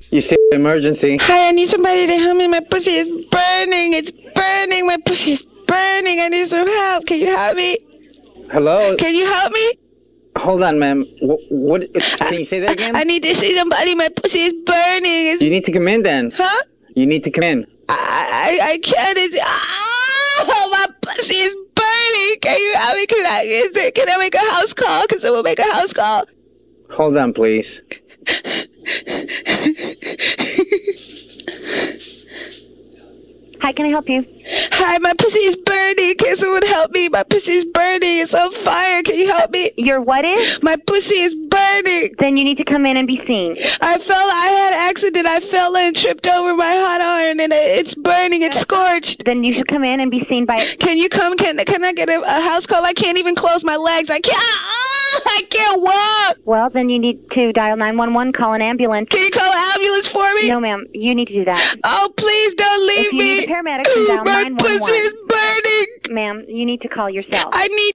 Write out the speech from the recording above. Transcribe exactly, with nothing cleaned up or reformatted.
You say emergency. Hi, I need somebody to help me. My pussy is burning. It's burning. My pussy is burning. I need some help. Can you help me? Hello? Can you help me? Hold on, ma'am. What, what? Can you say that again? I, I need to see somebody. My pussy is burning. It's... You need to come in then. Huh? You need to come in. I I, I can't. It's... Oh, my pussy is burning. Can you help me? Can I, is there, can I make a house call? Can someone make a house call? Hold on, please. Hi, can I help you? Hi, my pussy is burning. Can someone help me? My pussy is burning. It's on fire. Can you help me? Your what is? My pussy is burning. Then you need to come in and be seen. I fell. I had an accident. I fell and tripped over my hot iron, and it's burning. It's scorched. Then you should come in and be seen by... Can you come? Can Can I get a, a house call? I can't even close my legs. I can't. Ah, I can't walk. Well, then you need to dial nine one one, call an ambulance. Can you call an ambulance for me? No, ma'am. You need to do that. Oh, please don't leave if you me. Need a paramedic, then dial my nine one one. pussy is burning. Ma'am, you need to call yourself. I need